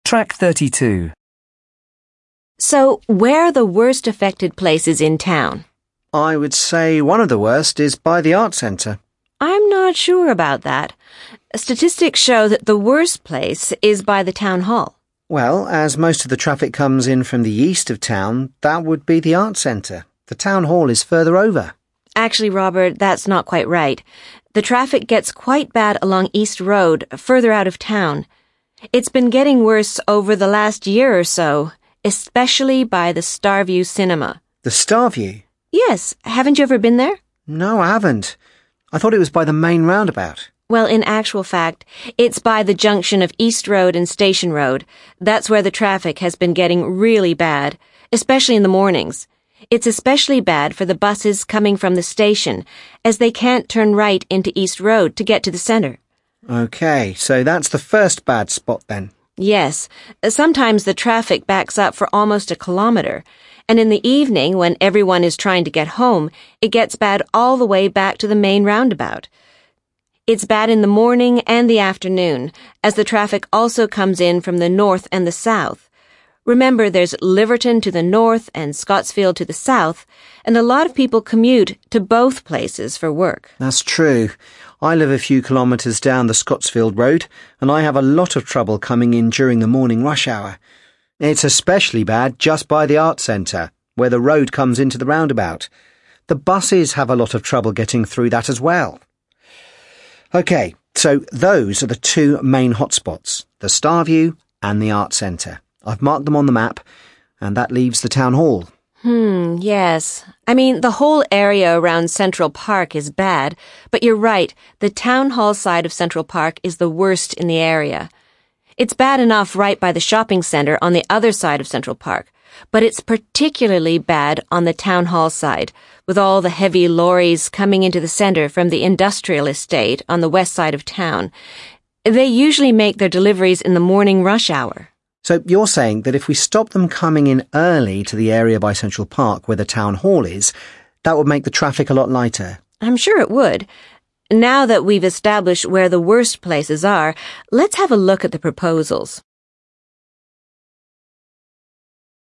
Track 32. So, where are the worst affected places in town? I would say one of the worst is by the art centre. I'm not sure about that. Statistics show that the worst place is by the town hall. Well, as most of the traffic comes in from the east of town, that would be the art centre. The town hall is further over. Actually, Robert, that's not quite right. The traffic gets quite bad along East Road, further out of town. It's been getting worse over the last year or so, especially by the Starview Cinema. The Starview? Yes, haven't you ever been there? No, I haven't. I thought it was by the main roundabout. Well, in actual fact, it's by the junction of East Road and Station Road. That's where the traffic has been getting really bad, especially in the mornings. It's especially bad for the buses coming from the station, as they can't turn right into East Road to get to the center. OK, so that's the first bad spot then. Yes, sometimes the traffic backs up for almost a kilometer, and in the evening, when everyone is trying to get home, it gets bad all the way back to the main roundabout. It's bad in the morning and the afternoon, as the traffic also comes in from the north and the south. Remember, there's Liverton to the north and Scottsfield to the south, and a lot of people commute to both places for work. That's true. I live a few kilometres down the Scottsfield Road, and I have a lot of trouble coming in during the morning rush hour. It's especially bad just by the art centre, where the road comes into the roundabout. The buses have a lot of trouble getting through that as well. OK, so those are the two main hotspots, the Starview and the art centre. I've marked them on the map, and that leaves the town hall. Yes. I mean, the whole area around Central Park is bad, but you're right, the town hall side of Central Park is the worst in the area. It's bad enough right by the shopping center on the other side of Central Park, but it's particularly bad on the town hall side, with all the heavy lorries coming into the center from the industrial estate on the west side of town. They usually make their deliveries in the morning rush hour. So you're saying that if we stop them coming in early to the area by Central Park where the town hall is, that would make the traffic a lot lighter? I'm sure it would. Now that we've established where the worst places are, let's have a look at the proposals.